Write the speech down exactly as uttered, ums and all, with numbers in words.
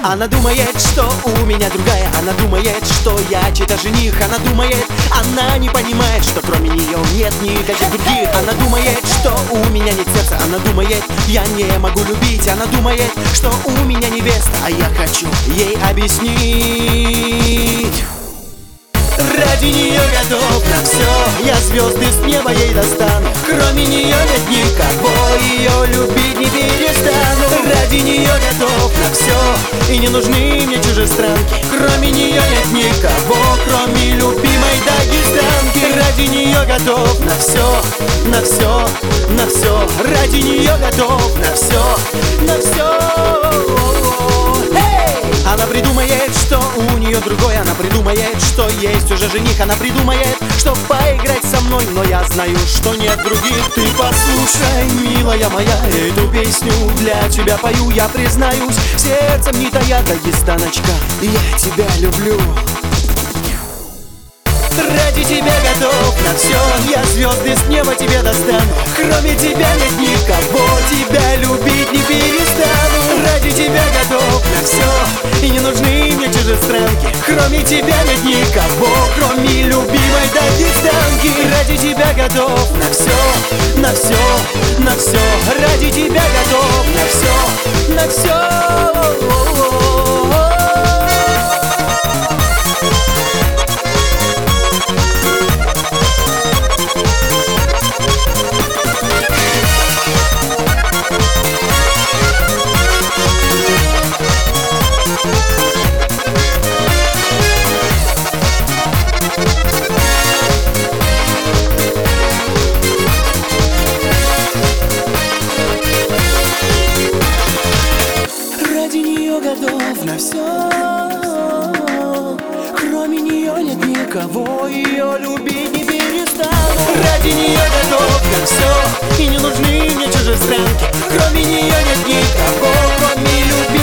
Она думает, что у меня другая. Она думает, что я чей-то жених. Она думает, она не понимает, что кроме нее нет никаких других. Она думает, что у меня нет сердца. Она думает, я не могу любить. Она думает, что у меня невеста, а я хочу ей объяснить. Ради нее готов на все. Я звезды с неба ей достану. Кроме нее нет никого, ее любить не перестану. Ради нее готов на все, и не нужны мне чужестранки. Кроме нее нет никого, кроме любимой дагестанки. Ради нее готов на все, на все, на все. Ради нее готов на все, на все. Она придумает, что у нее другой. Она придумает, что есть уже жених. Она придумает, что поиграть со мной. Но я знаю, что нет других. Ты послушай, милая моя, эту песню для тебя пою. Я признаюсь, сердцем не тая, дагестаночка, я тебя люблю. Ради тебя готов на все. Я звезды с неба тебе достану. Кроме тебя нет никого, тебя любить не перестану. Ради тебя готов на все, и не нужны мне чужестранки. Кроме тебя нет никого, кроме любимой дагестанки. Ради тебя готов на все, на все, на все. Ради тебя готов на все, на все. Готов на все, кроме нее нет никого, ее любить не перестану. Ради нее готов на все, и не нужны мне чужестранки. Кроме нее нет никого, кроме любви.